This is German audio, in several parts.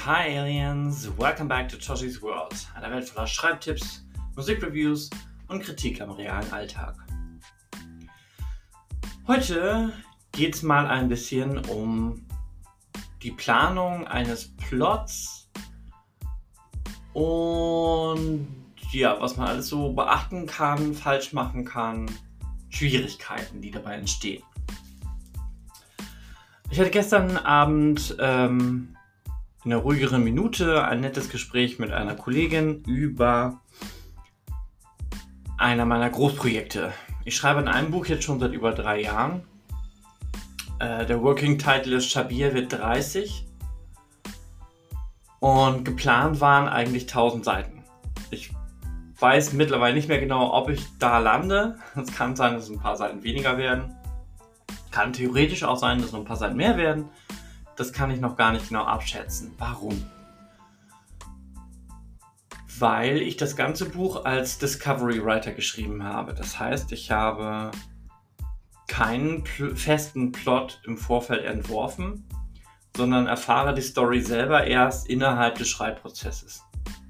Hi Aliens, welcome back to Toshi's World, einer Welt voller Schreibtipps, Musikreviews und Kritik am realen Alltag. Heute geht es mal ein bisschen um die Planung eines Plots und ja, was man alles so beachten kann, falsch machen kann, Schwierigkeiten, die dabei entstehen. Ich hatte gestern Abend in einer ruhigeren Minute ein nettes Gespräch mit einer Kollegin über einer meiner Großprojekte. Ich schreibe an einem Buch jetzt schon seit über 3 Jahren. Der Working Title ist Shabir wird 30 und geplant waren eigentlich 1000 Seiten. Ich weiß mittlerweile nicht mehr genau, ob ich da lande. Es kann sein, dass es ein paar Seiten weniger werden. Kann theoretisch auch sein, dass noch ein paar Seiten mehr werden. Das kann ich noch gar nicht genau abschätzen. Warum? Weil ich das ganze Buch als Discovery Writer geschrieben habe. Das heißt, ich habe keinen festen Plot im Vorfeld entworfen, sondern erfahre die Story selber erst innerhalb des Schreibprozesses.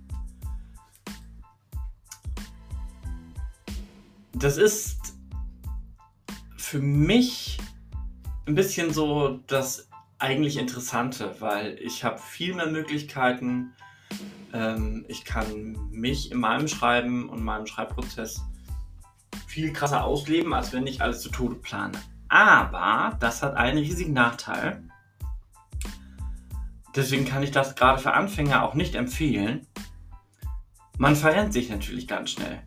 Das ist für mich ein bisschen so das eigentlich Interessante, weil ich habe viel mehr Möglichkeiten. Ich kann mich in meinem Schreiben und meinem Schreibprozess viel krasser ausleben, als wenn ich alles zu Tode plane. Aber das hat einen riesigen Nachteil. Deswegen kann ich das gerade für Anfänger auch nicht empfehlen. Man verrennt sich natürlich ganz schnell.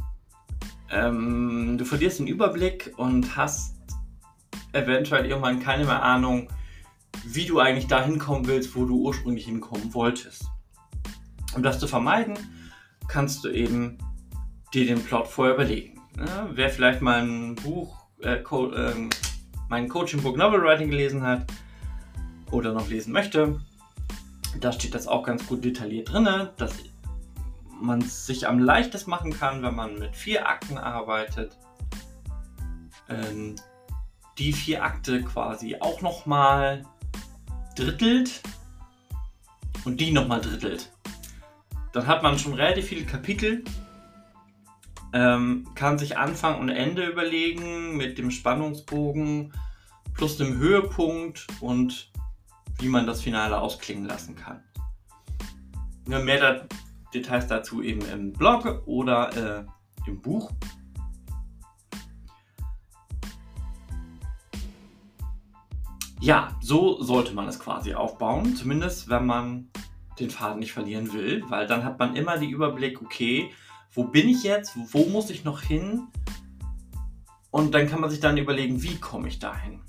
Du verlierst den Überblick und hast eventuell irgendwann keine mehr Ahnung, wie du eigentlich dahin kommen willst, wo du ursprünglich hinkommen wolltest. Um das zu vermeiden, kannst du eben dir den Plot vorher überlegen. Ja, wer vielleicht mein Coaching-Book Novel Writing gelesen hat oder noch lesen möchte, da steht das auch ganz gut detailliert drin, dass man es sich am leichtesten machen kann, wenn man mit 4 Akten arbeitet. Die 4 Akte quasi auch nochmal drittelt und die nochmal drittelt. Dann hat man schon relativ viele Kapitel, kann sich Anfang und Ende überlegen mit dem Spannungsbogen plus dem Höhepunkt und wie man das Finale ausklingen lassen kann. Mehr Details dazu eben im Blog oder im Buch. Ja, so sollte man es quasi aufbauen, zumindest wenn man den Faden nicht verlieren will, weil dann hat man immer den Überblick, okay, wo bin ich jetzt, wo muss ich noch hin? Und dann kann man sich dann überlegen, wie komme ich dahin?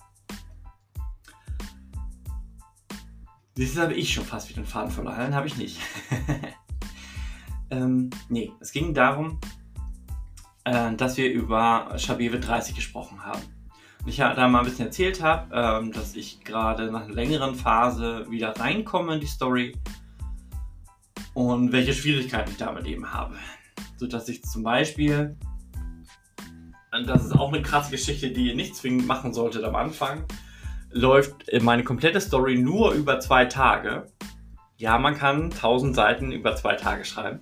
Jetzt habe ich schon fast wieder den Faden verloren, habe ich nicht. Nee, es ging darum, dass wir über Shabir wird 30 gesprochen haben. Und ich da mal ein bisschen erzählt habe, dass ich gerade nach einer längeren Phase wieder reinkomme in die Story und welche Schwierigkeiten ich damit eben habe. Sodass ich zum Beispiel, das ist auch eine krasse Geschichte, die ihr nicht zwingend machen solltet am Anfang, läuft meine komplette Story nur über 2 Tage. Ja, man kann 1000 Seiten über 2 Tage schreiben.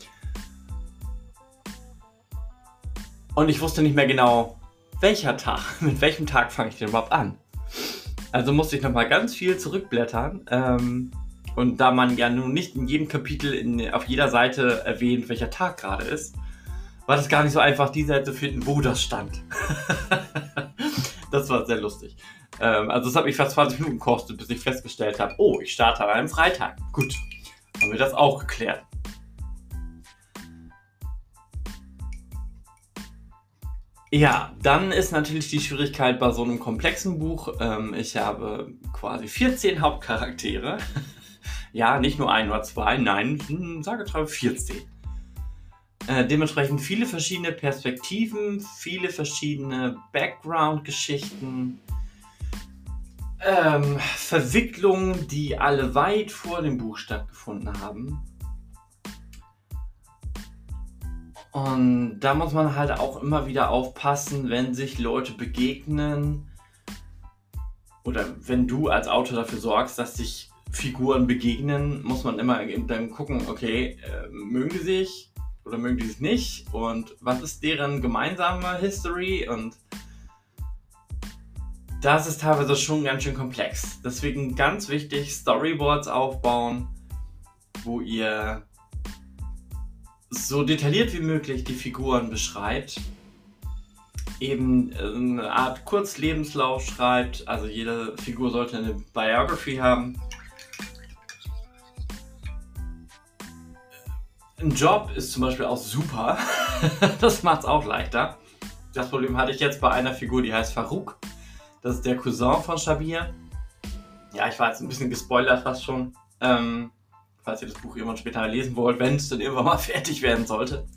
Und ich wusste nicht mehr genau, welcher Tag, mit welchem Tag fange ich denn überhaupt an? Also musste ich nochmal ganz viel zurückblättern. Und da man ja nun nicht in jedem Kapitel auf jeder Seite erwähnt, welcher Tag gerade ist, war das gar nicht so einfach, die Seite zu finden, wo das stand. Das war sehr lustig. Also es hat mich fast 20 Minuten gekostet, bis ich festgestellt habe, oh, ich starte an einem Freitag. Gut, haben wir das auch geklärt. Ja, dann ist natürlich die Schwierigkeit bei so einem komplexen Buch. Ich habe quasi 14 Hauptcharaktere. Ja, nicht nur 1 oder 2, nein, sage und schreibe 14. Dementsprechend viele verschiedene Perspektiven, viele verschiedene Background-Geschichten, Verwicklungen, die alle weit vor dem Buch stattgefunden haben. Und da muss man halt auch immer wieder aufpassen, wenn sich Leute begegnen oder wenn du als Autor dafür sorgst, dass sich Figuren begegnen, muss man immer dann gucken, okay, mögen die sich oder mögen die sich nicht und was ist deren gemeinsame History, und das ist teilweise schon ganz schön komplex. Deswegen ganz wichtig, Storyboards aufbauen, wo ihr so detailliert wie möglich die Figuren beschreibt, eben eine Art Kurzlebenslauf schreibt, also jede Figur sollte eine Biography haben. Ein Job ist zum Beispiel auch super, das macht es auch leichter. Das Problem hatte ich jetzt bei einer Figur, die heißt Farouk. Das ist der Cousin von Shabir. Ja, ich war jetzt ein bisschen gespoilert fast schon. Falls ihr das Buch irgendwann später lesen wollt, wenn es dann irgendwann mal fertig werden sollte.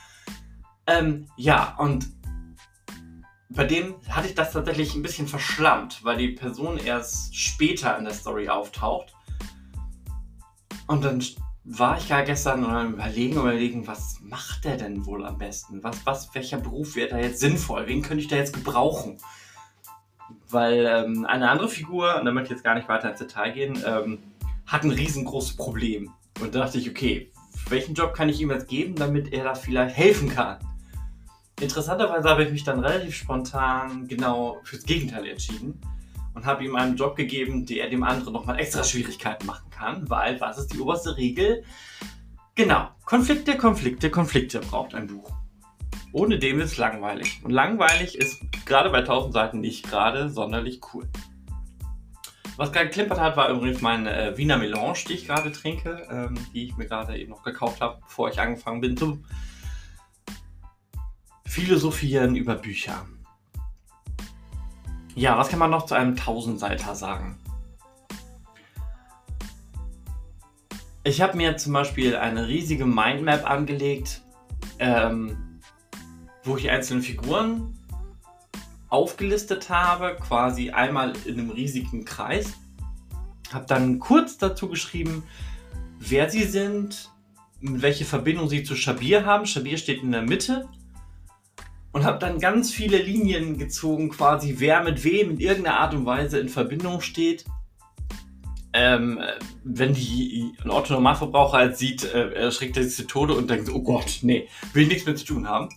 Ja, und bei dem hatte ich das tatsächlich ein bisschen verschlammt, weil die Person erst später in der Story auftaucht. Und dann war ich ja gestern und dann überlegen, was macht der denn wohl am besten? Welcher Beruf wäre da jetzt sinnvoll? Wen könnte ich da jetzt gebrauchen? Weil eine andere Figur, und da möchte ich jetzt gar nicht weiter ins Detail gehen, hat ein riesengroßes Problem. Und da dachte ich, okay, welchen Job kann ich ihm jetzt geben, damit er da vielleicht helfen kann? Interessanterweise habe ich mich dann relativ spontan genau fürs Gegenteil entschieden und habe ihm einen Job gegeben, der dem anderen nochmal extra Schwierigkeiten machen kann, weil, was ist die oberste Regel? Genau, Konflikte braucht ein Buch. Ohne dem ist es langweilig. Und langweilig ist gerade bei 1000 Seiten nicht gerade sonderlich cool. Was gerade geklimpert hat, war übrigens meine Wiener Melange, die ich gerade trinke, die ich mir gerade eben noch gekauft habe, bevor ich angefangen bin zu philosophieren über Bücher. Ja, was kann man noch zu einem 1000-Seiter sagen? Ich habe mir zum Beispiel eine riesige Mindmap angelegt, wo ich die einzelnen Figuren aufgelistet habe, quasi einmal in einem riesigen Kreis. Habe dann kurz dazu geschrieben, wer sie sind, welche Verbindung sie zu Shabir haben. Shabir steht in der Mitte. Und habe dann ganz viele Linien gezogen, quasi wer mit wem in irgendeiner Art und Weise in Verbindung steht. Wenn ein Otto-Normalverbraucher halt sieht, erschreckt er sich zu Tode und denkt, oh Gott, nee, will nichts mehr zu tun haben.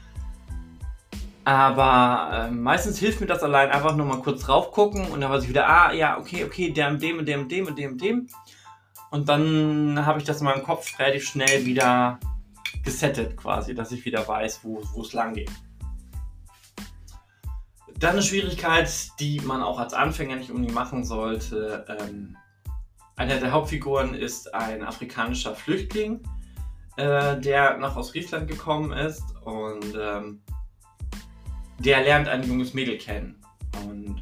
Aber meistens hilft mir das allein, einfach nur mal kurz drauf gucken und dann weiß ich wieder, ja, okay, der mit dem und dem und dem und dem und dem. Und dann habe ich das in meinem Kopf relativ schnell wieder gesettet quasi, dass ich wieder weiß, wo es lang geht. Dann eine Schwierigkeit, die man auch als Anfänger nicht unbedingt machen sollte. Einer der Hauptfiguren ist ein afrikanischer Flüchtling, der nach Ostfriesland gekommen ist und der lernt ein junges Mädel kennen. Und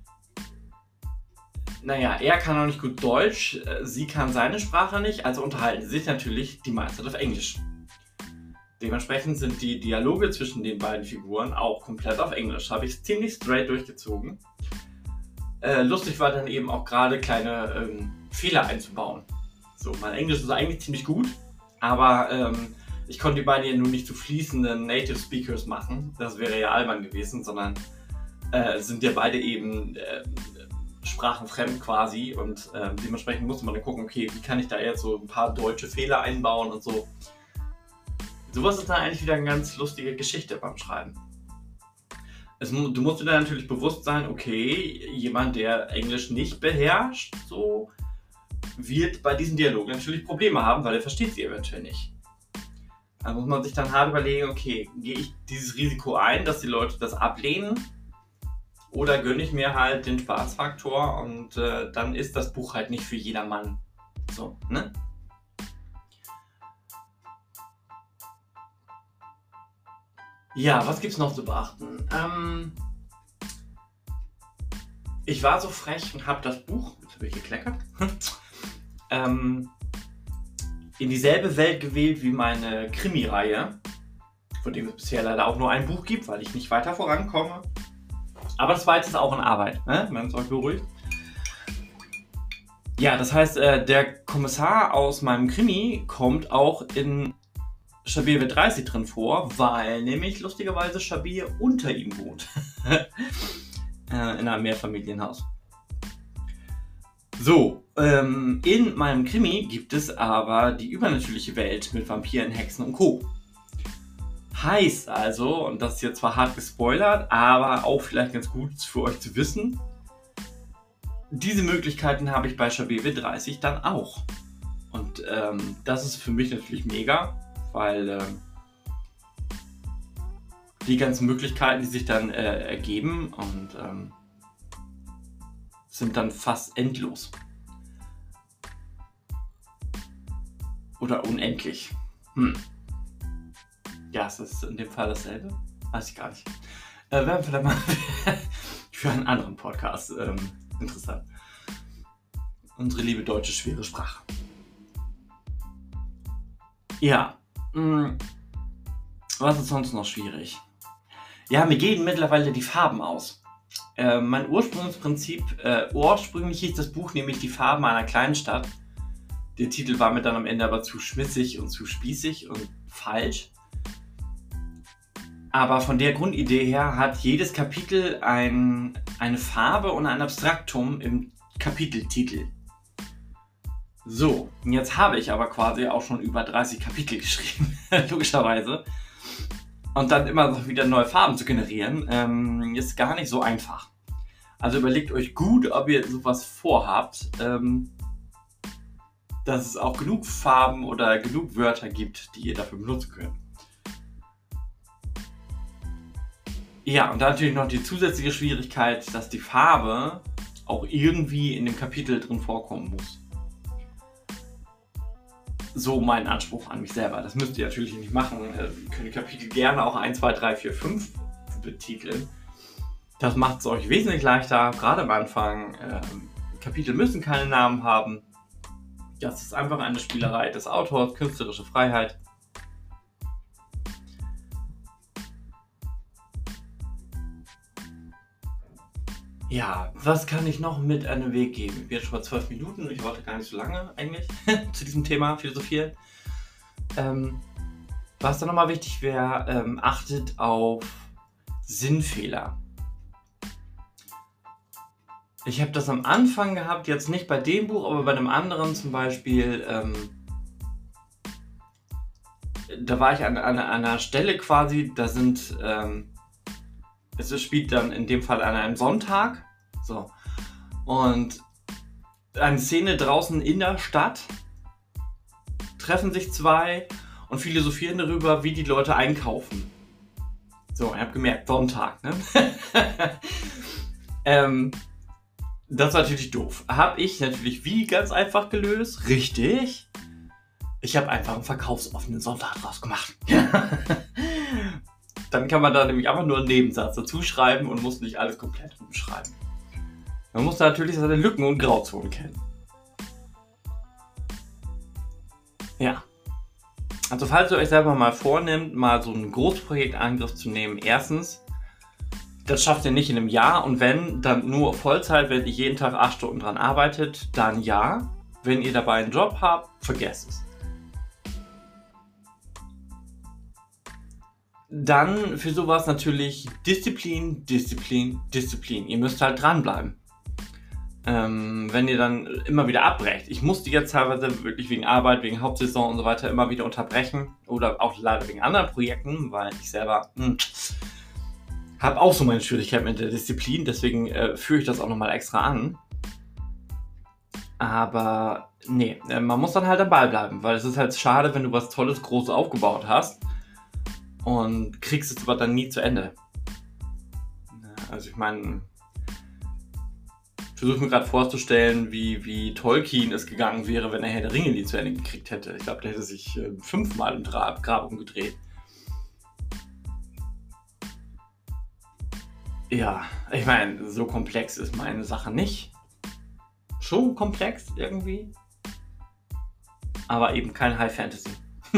naja, er kann noch nicht gut Deutsch, sie kann seine Sprache nicht, also unterhalten sie sich natürlich die meiste Zeit auf Englisch. Dementsprechend sind die Dialoge zwischen den beiden Figuren auch komplett auf Englisch. Habe ich ziemlich straight durchgezogen. Lustig war dann eben auch gerade kleine Fehler einzubauen. So, mein Englisch ist eigentlich ziemlich gut, aber ich konnte die beiden ja nur nicht zu fließenden Native Speakers machen. Das wäre ja albern gewesen, sondern sind ja beide eben sprachenfremd quasi und dementsprechend musste man dann gucken, okay, wie kann ich da jetzt so ein paar deutsche Fehler einbauen und so. Sowas ist dann eigentlich wieder eine ganz lustige Geschichte beim Schreiben. Du musst dir dann natürlich bewusst sein, okay, jemand, der Englisch nicht beherrscht, so wird bei diesem Dialog natürlich Probleme haben, weil er versteht sie eventuell nicht. Da muss man sich dann hart überlegen, okay, gehe ich dieses Risiko ein, dass die Leute das ablehnen, oder gönne ich mir halt den Spaßfaktor und dann ist das Buch halt nicht für jedermann. So, ne? Ja, was gibt's noch zu beachten? Ich war so frech und habe das Buch, jetzt habe ich gekleckert, in dieselbe Welt gewählt wie meine Krimi-Reihe, von dem es bisher leider auch nur ein Buch gibt, weil ich nicht weiter vorankomme. Aber das zweite ist auch in Arbeit, ne? Wenn es euch beruhigt. Ja, das heißt, der Kommissar aus meinem Krimi kommt auch in Shabir wird 30 drin vor, weil nämlich lustigerweise Shabir unter ihm wohnt. In einem Mehrfamilienhaus. So, in meinem Krimi gibt es aber die übernatürliche Welt mit Vampiren, Hexen und Co. Heißt also, und das ist jetzt zwar hart gespoilert, aber auch vielleicht ganz gut für euch zu wissen, diese Möglichkeiten habe ich bei Schabewe 30 dann auch. Und das ist für mich natürlich mega, weil die ganzen Möglichkeiten, die sich dann ergeben und sind dann fast endlos. Oder unendlich. Ja, es ist in dem Fall dasselbe. Weiß ich gar nicht. Wäre vielleicht mal für einen anderen Podcast interessant. Unsere liebe deutsche schwere Sprache. Ja. Was ist sonst noch schwierig? Ja, mir gehen mittlerweile die Farben aus. Mein ursprünglich hieß das Buch nämlich Die Farben einer kleinen Stadt. Der Titel war mir dann am Ende aber zu schmissig und zu spießig und falsch. Aber von der Grundidee her hat jedes Kapitel eine Farbe und ein Abstraktum im Kapiteltitel. So, jetzt habe ich aber quasi auch schon über 30 Kapitel geschrieben, logischerweise. Und dann immer noch wieder neue Farben zu generieren, ist gar nicht so einfach. Also überlegt euch gut, ob ihr sowas vorhabt, dass es auch genug Farben oder genug Wörter gibt, die ihr dafür benutzen könnt. Ja, und dann natürlich noch die zusätzliche Schwierigkeit, dass die Farbe auch irgendwie in dem Kapitel drin vorkommen muss. So mein Anspruch an mich selber. Das müsst ihr natürlich nicht machen. Ihr könnt die Kapitel gerne auch 1, 2, 3, 4, 5 betiteln. Das macht es euch wesentlich leichter, gerade am Anfang. Kapitel müssen keine Namen haben. Das ist einfach eine Spielerei des Autors, künstlerische Freiheit. Ja, was kann ich noch mit an den Weg geben? Ich bin jetzt schon bei 12 Minuten und ich wollte gar nicht so lange eigentlich zu diesem Thema philosophieren. Was dann nochmal wichtig wäre, achtet auf Sinnfehler. Ich habe das am Anfang gehabt, jetzt nicht bei dem Buch, aber bei einem anderen zum Beispiel. Da war ich an einer Stelle quasi, da sind. Es spielt dann in dem Fall an einem Sonntag. So. Und eine Szene draußen in der Stadt. Treffen sich zwei und philosophieren darüber, wie die Leute einkaufen. So, ihr habt gemerkt, Sonntag, ne? Das war natürlich doof. Habe ich natürlich wie ganz einfach gelöst? Richtig. Ich habe einfach einen verkaufsoffenen Sonntag draus gemacht. Dann kann man da nämlich einfach nur einen Nebensatz dazu schreiben und muss nicht alles komplett umschreiben. Man muss da natürlich seine Lücken und Grauzonen kennen. Ja. Also falls ihr euch selber mal vornehmt, mal so einen Großprojektangriff zu nehmen, erstens, das schafft ihr nicht in einem Jahr und wenn, dann nur Vollzeit, wenn ihr jeden Tag 8 Stunden dran arbeitet, dann ja. Wenn ihr dabei einen Job habt, vergesst es. Dann für sowas natürlich Disziplin. Ihr müsst halt dranbleiben. Wenn ihr dann immer wieder abbrecht. Ich musste jetzt teilweise wirklich wegen Arbeit, wegen Hauptsaison und so weiter immer wieder unterbrechen. Oder auch leider wegen anderen Projekten, weil ich selber habe auch so meine Schwierigkeit mit der Disziplin. Deswegen führe ich das auch nochmal extra an. Aber nee, man muss dann halt am Ball bleiben. Weil es ist halt schade, wenn du was Tolles, Großes aufgebaut hast. Und kriegst es aber dann nie zu Ende. Also ich meine, ich versuche mir gerade vorzustellen, wie Tolkien es gegangen wäre, wenn er Herr der Ringe nie zu Ende gekriegt hätte. Ich glaube, der hätte sich 5-mal im Grab umgedreht. Ja, ich meine, so komplex ist meine Sache nicht. Schon komplex irgendwie. Aber eben kein High Fantasy.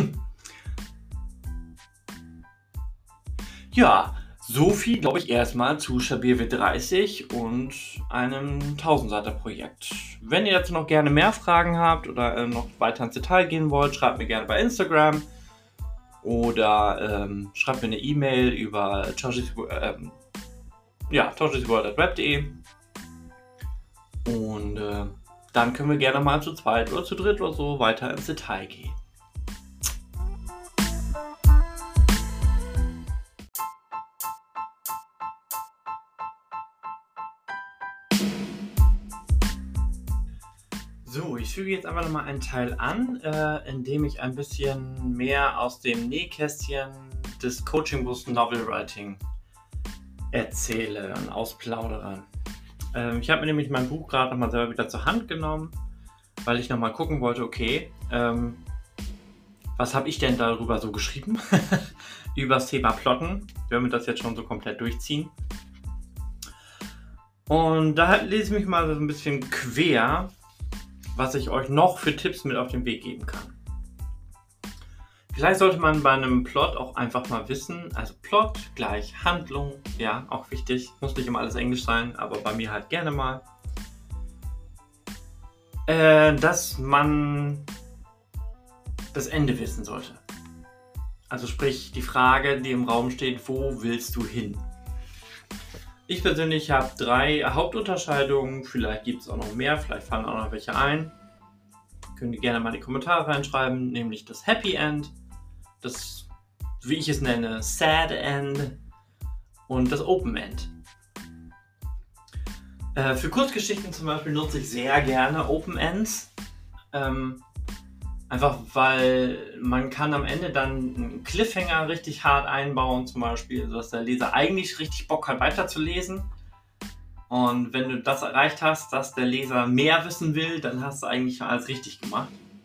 Ja, so viel, glaube ich, erstmal zu Schabewe 30 und einem 1000-Seiter-Projekt. Wenn ihr dazu noch gerne mehr Fragen habt oder noch weiter ins Detail gehen wollt, schreibt mir gerne bei Instagram oder schreibt mir eine E-Mail über toshizworld@web.de und dann können wir gerne mal zu zweit oder zu dritt oder so weiter ins Detail gehen. So, ich füge jetzt einfach nochmal einen Teil an, in dem ich ein bisschen mehr aus dem Nähkästchen des Coaching-Buchs Novel Writing erzähle und ausplaudere. Ich habe mir nämlich mein Buch gerade nochmal selber wieder zur Hand genommen, weil ich nochmal gucken wollte, okay, was habe ich denn darüber so geschrieben? Über das Thema Plotten. Wir werden das jetzt schon so komplett durchziehen. Und da lese ich mich mal so ein bisschen quer, was ich euch noch für Tipps mit auf den Weg geben kann. Vielleicht sollte man bei einem Plot auch einfach mal wissen, also Plot gleich Handlung, ja, auch wichtig, muss nicht immer alles Englisch sein, aber bei mir halt gerne mal, dass man das Ende wissen sollte. Also sprich die Frage, die im Raum steht, wo willst du hin? Ich persönlich habe 3 Hauptunterscheidungen, vielleicht gibt es auch noch mehr, vielleicht fallen auch noch welche ein. Könnt ihr gerne mal in die Kommentare reinschreiben, nämlich das Happy End, das, wie ich es nenne, Sad End und das Open End. Für Kurzgeschichten zum Beispiel nutze ich sehr gerne Open Ends. Einfach weil man kann am Ende dann einen Cliffhanger richtig hart einbauen, zum Beispiel, sodass der Leser eigentlich richtig Bock hat weiterzulesen. Und wenn du das erreicht hast, dass der Leser mehr wissen will, dann hast du eigentlich schon alles richtig gemacht.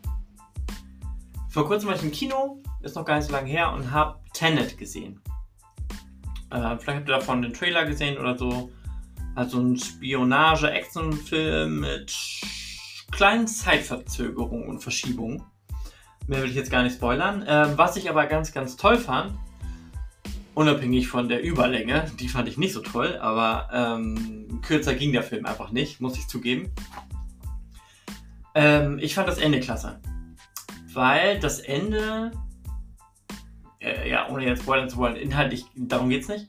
Vor kurzem war ich im Kino, ist noch gar nicht so lange her, und habe Tenet gesehen. Vielleicht habt ihr davon den Trailer gesehen oder so. Also ein Spionage-Action-Film mit kleinen Zeitverzögerungen und Verschiebungen. Mehr will ich jetzt gar nicht spoilern. Was ich aber ganz, ganz toll fand, unabhängig von der Überlänge, die fand ich nicht so toll, aber kürzer ging der Film einfach nicht, muss ich zugeben. Ich fand das Ende klasse. Weil das Ende, ja, ohne jetzt spoilern zu wollen, inhaltlich, darum geht's nicht.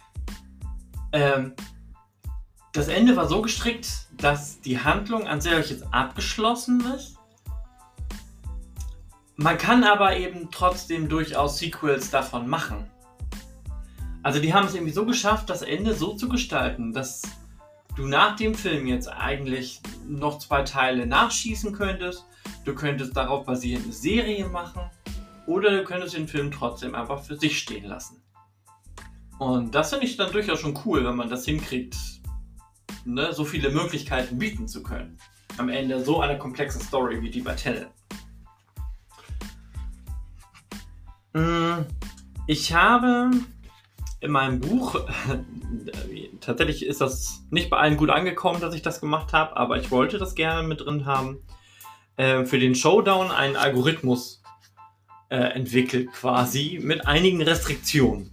Das Ende war so gestrickt, dass die Handlung an sich jetzt abgeschlossen ist. Man kann aber eben trotzdem durchaus Sequels davon machen. Also die haben es irgendwie so geschafft, das Ende so zu gestalten, dass du nach dem Film jetzt eigentlich noch 2 Teile nachschießen könntest. Du könntest darauf basierend eine Serie machen oder du könntest den Film trotzdem einfach für sich stehen lassen. Und das finde ich dann durchaus schon cool, wenn man das hinkriegt, ne, so viele Möglichkeiten bieten zu können. Am Ende so eine komplexe Story wie die bei Tenet. Ich habe in meinem Buch, tatsächlich ist das nicht bei allen gut angekommen, dass ich das gemacht habe, aber ich wollte das gerne mit drin haben, für den Showdown einen Algorithmus entwickelt quasi mit einigen Restriktionen.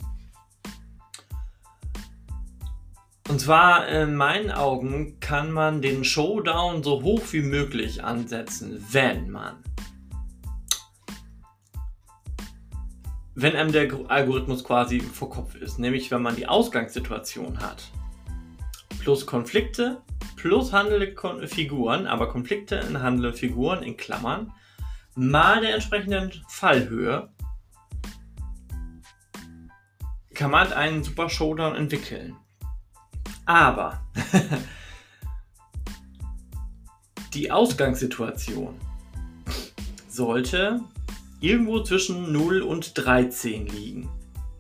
Und zwar in meinen Augen kann man den Showdown so hoch wie möglich ansetzen, wenn einem der Algorithmus quasi vor Kopf ist, nämlich wenn man die Ausgangssituation hat, plus Konflikte, plus handelnde Figuren, aber Konflikte in handelnde Figuren in Klammern, mal der entsprechenden Fallhöhe, kann man einen super Showdown entwickeln. Aber die Ausgangssituation sollte irgendwo zwischen 0 und 13 liegen.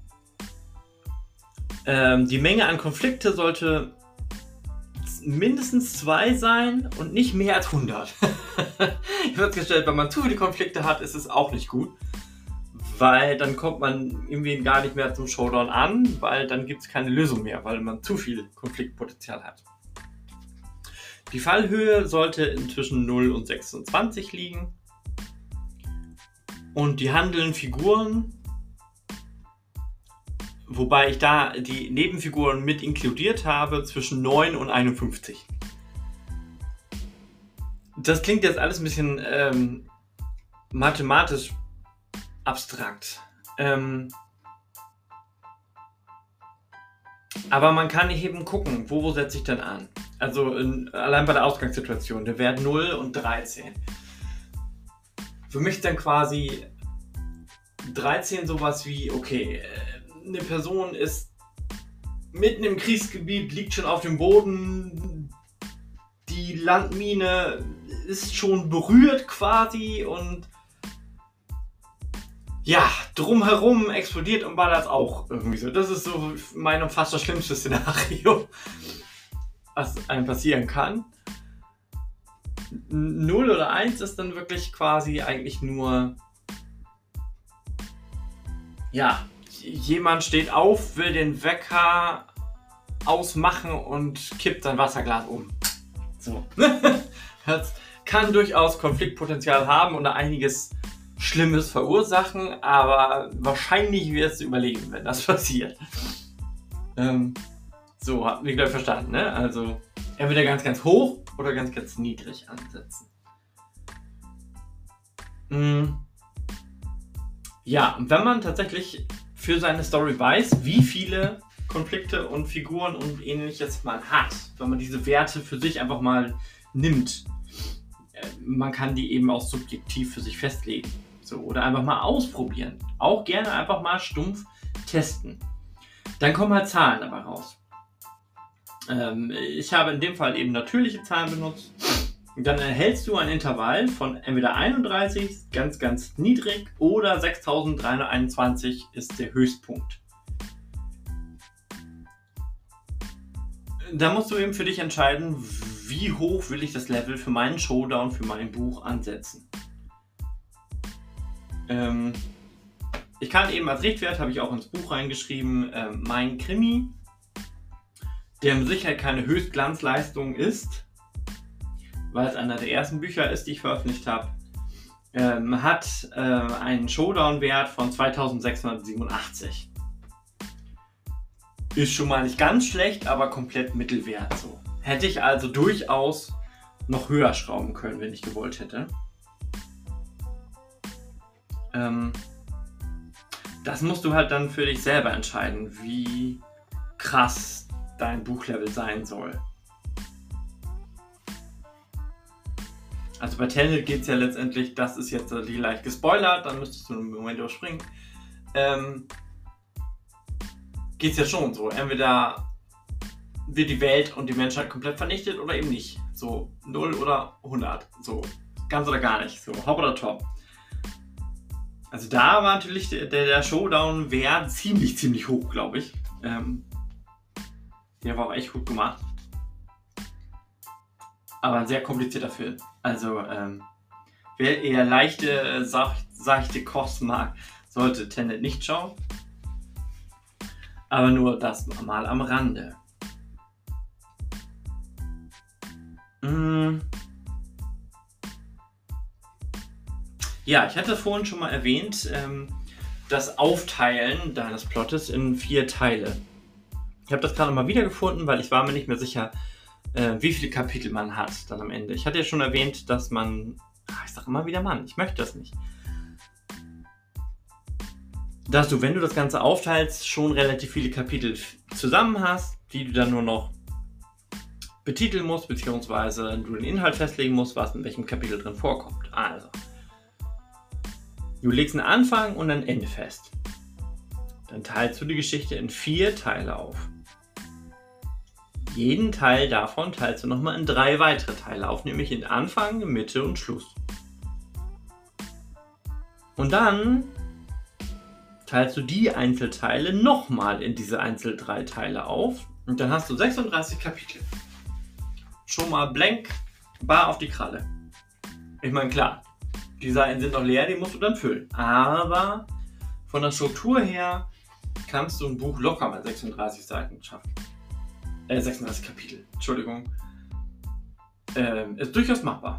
Die Menge an Konflikte sollte mindestens 2 sein und nicht mehr als 100. Ich habe festgestellt, wenn man zu viele Konflikte hat, ist es auch nicht gut. Weil dann kommt man irgendwie gar nicht mehr zum Showdown an, weil dann gibt es keine Lösung mehr, weil man zu viel Konfliktpotenzial hat. Die Fallhöhe sollte zwischen 0 und 26 liegen. Und die handelnden Figuren, wobei ich da die Nebenfiguren mit inkludiert habe, zwischen 9 und 51. Das klingt jetzt alles ein bisschen mathematisch abstrakt. Aber man kann eben gucken, wo setze ich denn an? Also allein bei der Ausgangssituation, der Wert 0 und 13. Für mich dann quasi 13 sowas wie, okay, eine Person ist mitten im Kriegsgebiet, liegt schon auf dem Boden, die Landmine ist schon berührt quasi und ja, drumherum explodiert und ballert auch irgendwie so. Das ist so mein fast das schlimmste Szenario, was einem passieren kann. 0 oder 1 ist dann wirklich quasi eigentlich nur, ja, jemand steht auf, will den Wecker ausmachen und kippt sein Wasserglas um. So. Das kann durchaus Konfliktpotenzial haben und einiges Schlimmes verursachen, aber wahrscheinlich wirst du überleben, wenn das passiert. So, habt ihr gleich verstanden, ne? Also entweder ganz, ganz hoch oder ganz, ganz niedrig ansetzen. Ja, und wenn man tatsächlich für seine Story weiß, wie viele Konflikte und Figuren und ähnliches man hat, wenn man diese Werte für sich einfach mal nimmt, man kann die eben auch subjektiv für sich festlegen. So, oder einfach mal ausprobieren. Auch gerne einfach mal stumpf testen. Dann kommen halt Zahlen dabei raus. Ich habe in dem Fall eben natürliche Zahlen benutzt. Und dann erhältst du ein Intervall von entweder 31, ganz, ganz niedrig, oder 6321 ist der Höchstpunkt. Da musst du eben für dich entscheiden, wie hoch will ich das Level für meinen Showdown, für mein Buch ansetzen. Ich kann eben als Richtwert, habe ich auch ins Buch reingeschrieben, mein Krimi, der mit Sicherheit keine Höchstglanzleistung ist, weil es einer der ersten Bücher ist, die ich veröffentlicht habe, hat einen Showdown-Wert von 2687. Ist schon mal nicht ganz schlecht, aber komplett Mittelwert so. Hätte ich also durchaus noch höher schrauben können, wenn ich gewollt hätte. Das musst du halt dann für dich selber entscheiden, wie krass dein Buchlevel sein soll. Also bei Tenet geht es ja letztendlich, das ist jetzt leicht gespoilert, dann müsstest du einen Moment überspringen. Geht es ja schon so, entweder wird die Welt und die Menschheit komplett vernichtet oder eben nicht. So 0 oder 100, so ganz oder gar nicht, so hopp oder top. Also da war natürlich der Showdown-Wert ziemlich hoch, glaube ich. Der war auch echt gut gemacht. Aber ein sehr komplizierter Film. Also wer eher leichte, seichte Kost mag, sollte Tenet nicht schauen. Aber nur das mal am Rande. Ja, ich hatte vorhin schon mal erwähnt, das Aufteilen deines Plottes in 4 Teile. Ich habe das gerade mal wiedergefunden, weil ich war mir nicht mehr sicher, wie viele Kapitel man hat dann am Ende. Ich hatte ja schon erwähnt, dass man, ich sage immer wieder Mann, ich möchte das nicht, dass du, wenn du das Ganze aufteilst, schon relativ viele Kapitel zusammen hast, die du dann nur noch betiteln musst, beziehungsweise du den Inhalt festlegen musst, was in welchem Kapitel drin vorkommt. Also, du legst einen Anfang und ein Ende fest. Dann teilst du die Geschichte in 4 Teile auf. Jeden Teil davon teilst du nochmal in 3 weitere Teile auf, nämlich in Anfang, Mitte und Schluss. Und dann teilst du die Einzelteile nochmal in diese 3 Teile auf und dann hast du 36 Kapitel. Schon mal blank, bar auf die Kralle. Ich meine, klar, die Seiten sind noch leer, die musst du dann füllen. Aber von der Struktur her kannst du ein Buch locker mit 36 Seiten schaffen. 36 Kapitel, Entschuldigung. Ist durchaus machbar.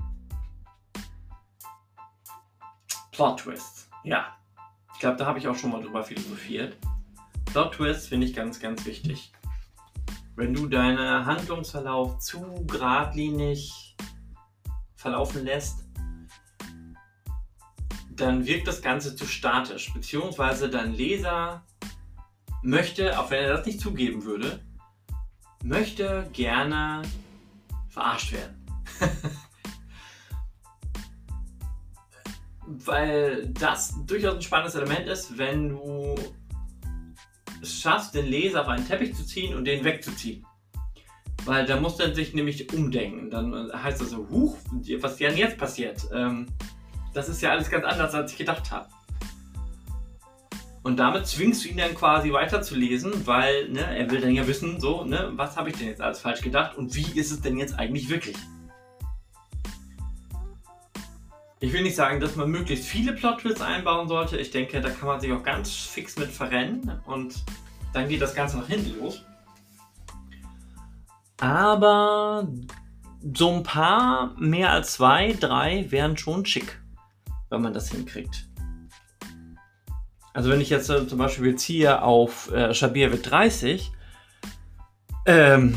Plot Twist, ja. Ich glaube, da habe ich auch schon mal drüber philosophiert. Plot Twist finde ich ganz, ganz wichtig. Wenn du deinen Handlungsverlauf zu geradlinig verlaufen lässt, dann wirkt das Ganze zu statisch. Beziehungsweise dein Leser möchte, auch wenn er das nicht zugeben würde, möchte gerne verarscht werden. Weil das durchaus ein spannendes Element ist, wenn du es schaffst, den Leser auf einen Teppich zu ziehen und den wegzuziehen. Weil da muss er sich nämlich umdenken. Dann heißt das so, huch, was denn jetzt passiert? Das ist ja alles ganz anders, als ich gedacht habe. Und damit zwingst du ihn dann quasi weiterzulesen, weil er will dann ja wissen, so, was habe ich denn jetzt alles falsch gedacht und wie ist es denn jetzt eigentlich wirklich? Ich will nicht sagen, dass man möglichst viele Plot-Twists einbauen sollte. Ich denke, da kann man sich auch ganz fix mit verrennen und dann geht das Ganze nach hinten los. Aber so ein paar, mehr als 2, 3 wären schon schick, wenn man das hinkriegt. Also wenn ich jetzt zum Beispiel beziehe auf Schabir wird 30, da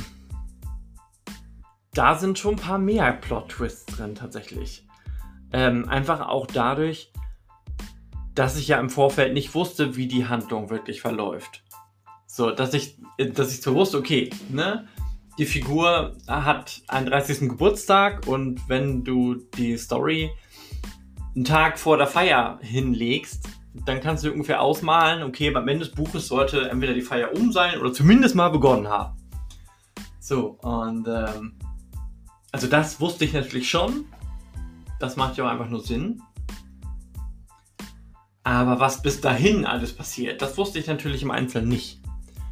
sind schon ein paar mehr Plot-Twists drin tatsächlich. Einfach auch dadurch, dass ich ja im Vorfeld nicht wusste, wie die Handlung wirklich verläuft. So, dass ich so wusste, okay, die Figur hat einen 30. Geburtstag und wenn du die Story einen Tag vor der Feier hinlegst, dann kannst du ungefähr ausmalen, okay, am Ende des Buches sollte entweder die Feier sein oder zumindest mal begonnen haben. So, und also das wusste ich natürlich schon. Das macht ja auch einfach nur Sinn. Aber was bis dahin alles passiert, das wusste ich natürlich im Einzelnen nicht.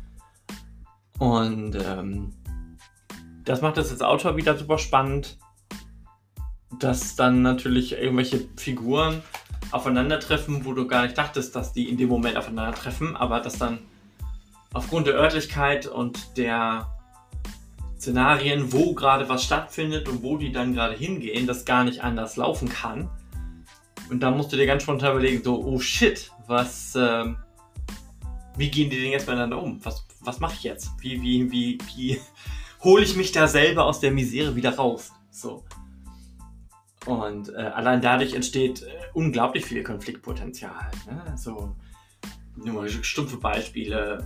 Und das macht es als Autor wieder super spannend, dass dann natürlich irgendwelche Figuren aufeinandertreffen, wo du gar nicht dachtest, dass die in dem Moment aufeinandertreffen, aber dass dann aufgrund der Örtlichkeit und der Szenarien, wo gerade was stattfindet und wo die dann gerade hingehen, das gar nicht anders laufen kann. Und dann musst du dir ganz spontan überlegen, so, oh shit, wie gehen die denn jetzt miteinander um? Was mache ich jetzt? Wie hole ich mich da selber aus der Misere wieder raus? So. Und allein dadurch entsteht unglaublich viel Konfliktpotenzial. So, nur mal stumpfe Beispiele.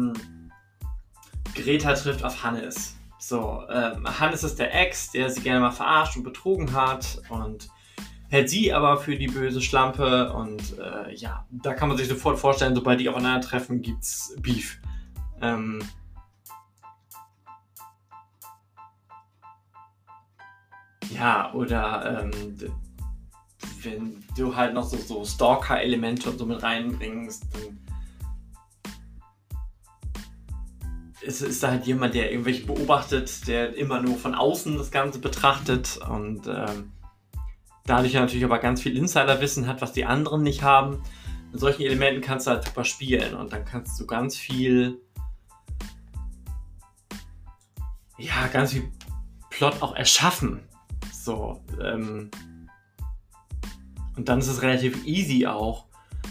Greta trifft auf Hannes. So, Hannes ist der Ex, der sie gerne mal verarscht und betrogen hat und hält sie aber für die böse Schlampe und da kann man sich sofort vorstellen, sobald die aufeinandertreffen, gibt's Beef. Oder wenn du halt noch so Stalker-Elemente und so mit reinbringst, dann ist da halt jemand, der irgendwelche beobachtet, der immer nur von außen das Ganze betrachtet und dadurch natürlich aber ganz viel Insiderwissen hat, was die anderen nicht haben. Mit solchen Elementen kannst du halt super spielen und dann kannst du ganz viel Plot auch erschaffen. So, und dann ist es relativ easy auch,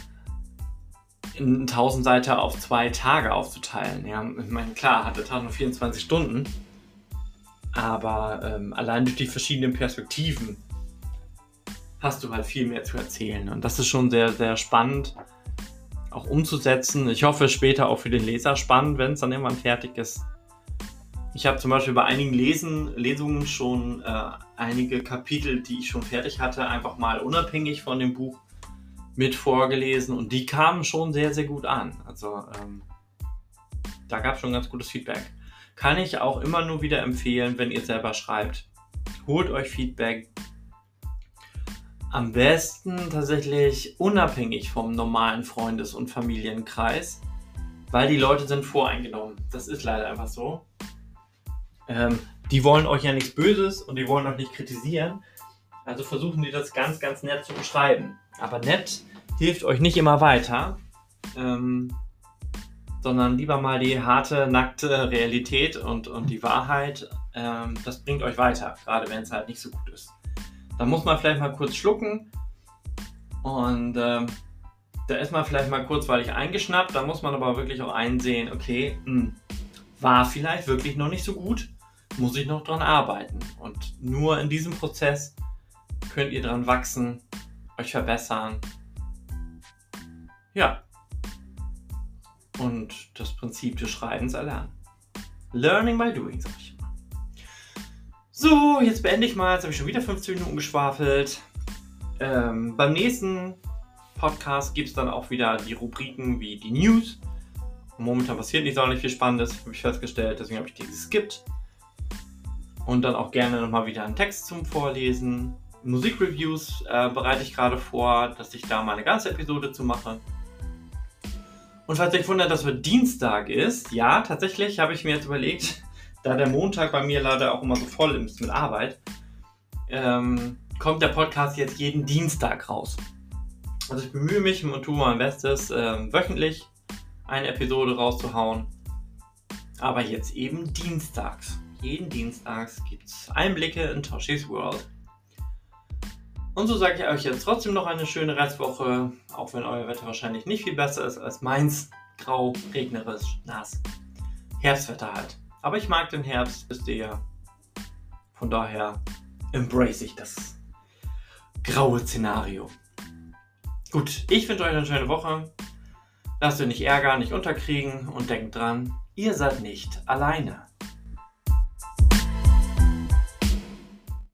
in 1000 Seiten auf 2 Tage aufzuteilen. Ja, ich meine, klar, hat der Tag nur 24 Stunden, aber allein durch die verschiedenen Perspektiven hast du halt viel mehr zu erzählen. Und das ist schon sehr, sehr spannend, auch umzusetzen. Ich hoffe, später auch für den Leser spannend, wenn es dann irgendwann fertig ist. Ich habe zum Beispiel bei einigen Lesungen schon einige Kapitel, die ich schon fertig hatte, einfach mal unabhängig von dem Buch mit vorgelesen und die kamen schon sehr, sehr gut an. Also da gab es schon ganz gutes Feedback. Kann ich auch immer nur wieder empfehlen, wenn ihr selber schreibt. Holt euch Feedback. Am besten tatsächlich unabhängig vom normalen Freundes- und Familienkreis, weil die Leute sind voreingenommen. Das ist leider einfach so. Die wollen euch ja nichts Böses und die wollen euch nicht kritisieren. Also versuchen die das ganz, ganz nett zu beschreiben. Aber nett hilft euch nicht immer weiter, sondern lieber mal die harte, nackte Realität und die Wahrheit. Das bringt euch weiter, gerade wenn es halt nicht so gut ist. Da muss man vielleicht mal kurz schlucken und da ist man vielleicht mal kurzweilig eingeschnappt. Da muss man aber wirklich auch einsehen, okay, war vielleicht wirklich noch nicht so gut, muss ich noch dran arbeiten. Und nur in diesem Prozess könnt ihr dran wachsen, euch verbessern. Ja. Und das Prinzip des Schreibens erlernen. Learning by doing, sag ich immer. So, jetzt beende ich mal. Jetzt habe ich schon wieder 15 Minuten geschwafelt. Beim nächsten Podcast gibt es dann auch wieder die Rubriken wie die News. Momentan passiert nicht sonderlich viel Spannendes, habe ich festgestellt. Deswegen habe ich die geskippt. Und dann auch gerne nochmal wieder einen Text zum Vorlesen. Musikreviews bereite ich gerade vor, dass ich da mal eine ganze Episode zu mache. Und falls ihr euch wundert, dass heute Dienstag ist, ja, tatsächlich habe ich mir jetzt überlegt, da der Montag bei mir leider auch immer so voll ist mit Arbeit, kommt der Podcast jetzt jeden Dienstag raus. Also ich bemühe mich und tue mein Bestes, wöchentlich eine Episode rauszuhauen. Aber jetzt eben dienstags. Jeden Dienstags gibt es Einblicke in Toshis World. Und so sage ich euch jetzt trotzdem noch eine schöne Restwoche, auch wenn euer Wetter wahrscheinlich nicht viel besser ist als meins. Grau, regnerisch, nass. Herbstwetter halt. Aber ich mag den Herbst, wisst ihr ja. Von daher embrace ich das graue Szenario. Gut, ich wünsche euch eine schöne Woche. Lasst euch nicht ärgern, nicht unterkriegen und denkt dran, ihr seid nicht alleine.